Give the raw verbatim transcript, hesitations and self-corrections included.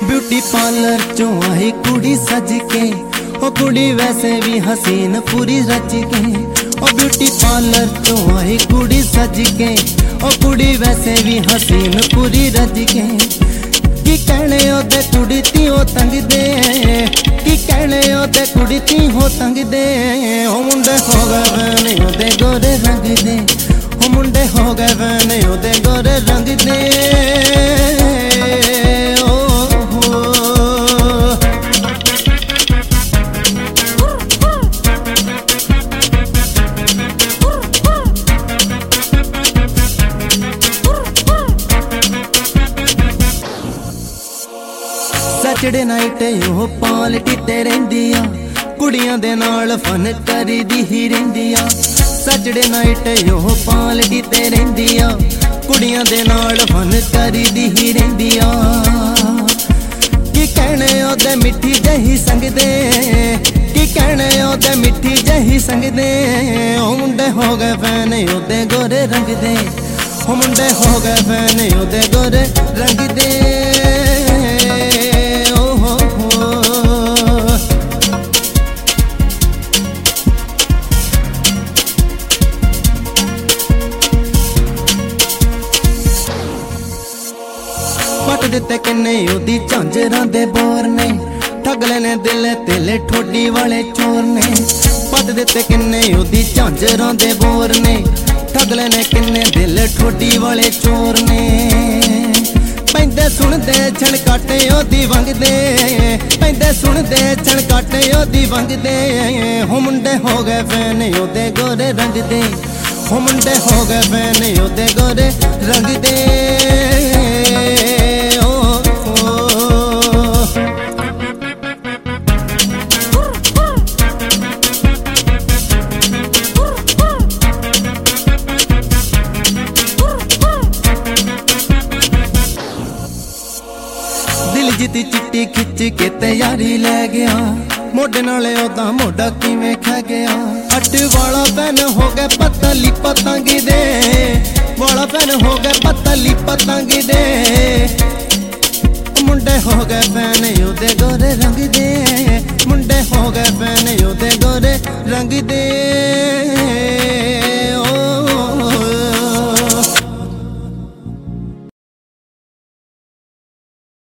Beauty parlour चो आई कुड़ी सज के, ओ कुड़ी वैसे भी हसीन पूरी रज के। ओ ब्यूटी पार्लर चो आई कुड़ी सज के, ओ कुड़ी वैसे भी हसीन पूरी रज के। की कहने ओदे कुड़ी ती हो तंग दे, की कहने ओदे कुड़ी ती हो तंग दे। ओ मुंडे हो गए वैने ओदे गोरे रंग दे, ओ मुंडे हो गए वैने ओदे गोरे रंग दे। सैटरडे नाइट ओह पालटी ते रहिंदी आ, कुड़ियां दे नाल फन करीदी ही रहिंदी आ। सैटरडे नाइट ओह पालटी ते रहिंदी आ, कुड़ियां दे नाल फन करीदी ही रहिंदी आ। की कहने ओदे मिठी जही संग दे, की कहने ओदे मिठी जही संग दे। ओ मुंडे हो गए फैन ओदे गोरे रंग दे, ओ मुंडे हो गए फैन ओदे गोरे रंग दे। पट दिते किन्ने ओदी झांजरां दे बोर ने, ठग लेने दिल तेले ठोडी वाले चोर ने। पट दिते किन्ने ओदी झांजरां दे बोर ने, ठग लेने किन्ने दिल ठोडी वाले चोर ने। पैंदे सुनदे छणकाटे ओदी वंग दे, पैंदे सुनदे छणकाटे ओदी वंग दे। हो मुंडे हो गए फैन ओदे गोरे रंग दे, हो मुंडे हो गए फैन ओदे गोरे रंग दे। जिती चिट्टी खिच के तैयारी लै गया, मोढे नाले ओदा मोढा किवें खै गया। अट वाला पैन हो गए पतली पतंग दे, वाला पैन हो गए पतली पतंग दे। मुंडे हो गए फैन ओदे गोरे रंग दे, मुंडे हो गए फैन ओदे गोरे रंग दे।